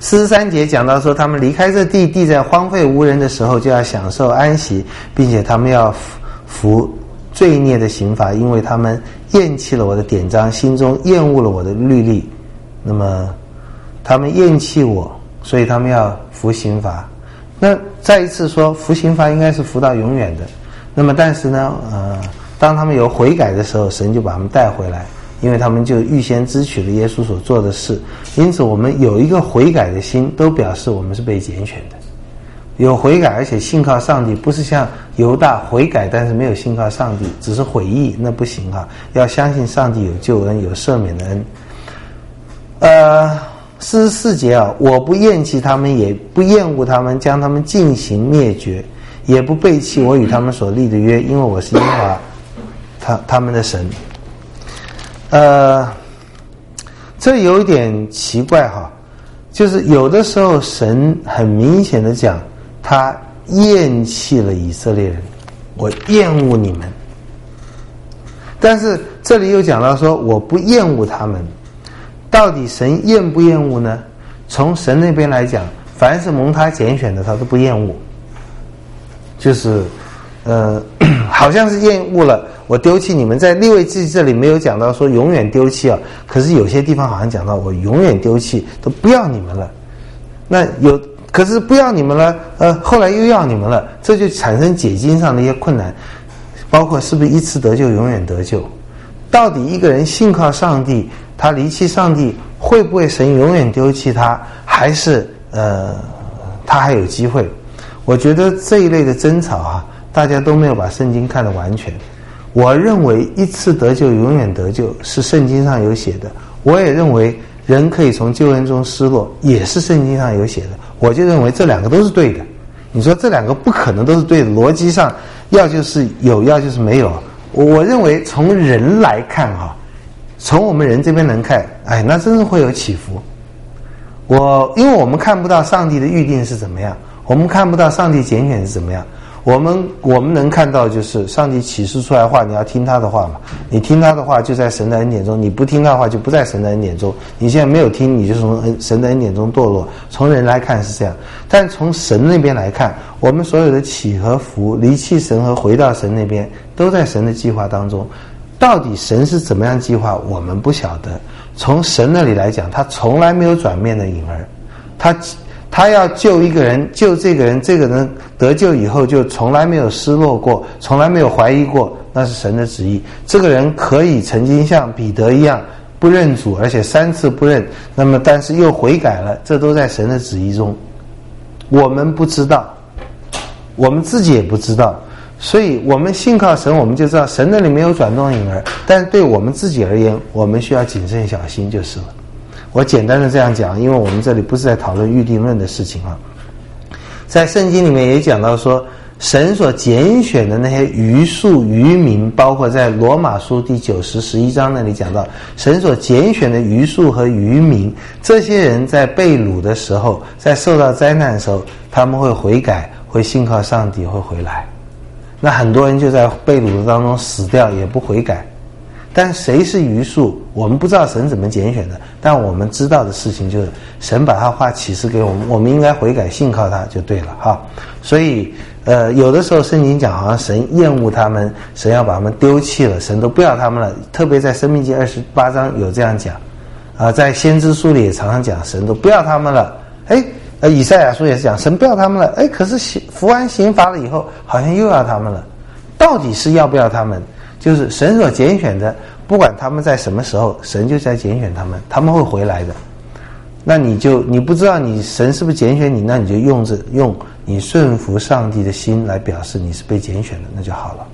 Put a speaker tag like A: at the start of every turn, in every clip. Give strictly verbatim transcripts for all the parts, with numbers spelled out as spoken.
A: 四十三节讲到说，他们离开这地，地在荒废无人的时候，就要享受安息，并且他们要服罪孽的刑罚，因为他们厌弃了我的典章，心中厌恶了我的律例。那么他们厌弃我，所以他们要服刑罚。那再一次说，服刑罚应该是服到永远的。那么但是呢，呃，当他们有悔改的时候，神就把他们带回来，因为他们就预先支取了耶稣所做的事。因此我们有一个悔改的心，都表示我们是被拣选的。有悔改而且信靠上帝，不是像犹大悔改但是没有信靠上帝，只是悔意，那不行啊！要相信上帝有救恩，有赦免的恩。呃四十四节啊，我不厌弃他们，也不厌恶他们，将他们尽行灭绝，也不背弃我与他们所立的约，因为我是耶和华他他们的神。呃，这有一点奇怪哈，就是有的时候神很明显的讲，他厌弃了以色列人，我厌恶你们。但是这里又讲到说，我不厌恶他们。到底神厌不厌恶呢？从神那边来讲，凡是蒙他拣选的，他都不厌恶。就是呃好像是厌恶了我丢弃你们。在利未记这里没有讲到说永远丢弃啊，可是有些地方好像讲到我永远丢弃，都不要你们了。那有可是不要你们了，呃后来又要你们了，这就产生解经上的一些困难，包括是不是一次得救永远得救。到底一个人信靠上帝，他离弃上帝，会不会神永远丢弃他，还是呃他还有机会？我觉得这一类的争吵啊，大家都没有把圣经看得完全。我认为一次得救永远得救是圣经上有写的，我也认为人可以从救恩中失落也是圣经上有写的。我就认为这两个都是对的。你说这两个不可能都是对的，逻辑上要就是有，要就是没有。我认为从人来看啊，从我们人这边能看，哎，那真是会有起伏。我因为我们看不到上帝的预定是怎么样，我们看不到上帝拣选是怎么样，我们我们能看到就是上帝启示出来的话，你要听他的话嘛，你听他的话就在神的恩典中，你不听他的话就不在神的恩典中，你现在没有听，你就从神的恩典中堕落。从人来看是这样，但从神那边来看，我们所有的起和伏，离弃神和回到神那边，都在神的计划当中。到底神是怎么样计划，我们不晓得。从神那里来讲，他从来没有转变的影儿，他他要救一个人，救这个人，这个人得救以后就从来没有失落过，从来没有怀疑过，那是神的旨意。这个人可以曾经像彼得一样不认主，而且三次不认，那么但是又悔改了，这都在神的旨意中。我们不知道，我们自己也不知道，所以我们信靠神，我们就知道神那里没有转动影儿，但是对我们自己而言，我们需要谨慎小心就是了。我简单的这样讲，因为我们这里不是在讨论预定论的事情啊。在圣经里面也讲到说，神所拣选的那些余数余民，包括在罗马书第九十十一章那里讲到，神所拣选的余数和余民，这些人在被掳的时候，在受到灾难的时候，他们会悔改，会信靠上帝，会回来。那很多人就在被掳的当中死掉，也不悔改。但谁是余数，我们不知道神怎么拣选的，但我们知道的事情就是神把他话启示给我们，我们应该悔改信靠他就对了哈。所以呃，有的时候圣经讲好像神厌恶他们，神要把他们丢弃了，神都不要他们了，特别在申命记二十八章有这样讲啊、呃，在先知书里也常常讲神都不要他们了。诶呃，以赛亚书也是讲神不要他们了，诶可是服完刑罚了以后好像又要他们了，到底是要不要他们？就是神所拣选的，不管他们在什么时候，神就在拣选他们，他们会回来的。那你就你不知道你神是不是拣选你，那你就用着用你顺服上帝的心来表示你是被拣选的，那就好了。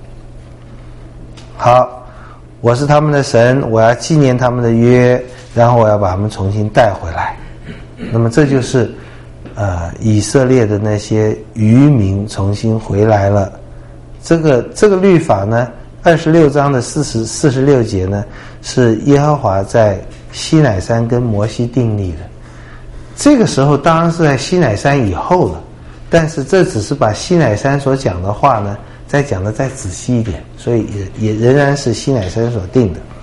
A: 好，我是他们的神，我要纪念他们的约，然后我要把他们重新带回来。那么这就是呃以色列的那些渔民重新回来了。这个这个律法呢，二十六章的四十四十六节呢，是耶和华在西乃山跟摩西订立的。这个时候当然是在西乃山以后了，但是这只是把西乃山所讲的话呢，再讲的再仔细一点，所以也也仍然是西乃山所定的。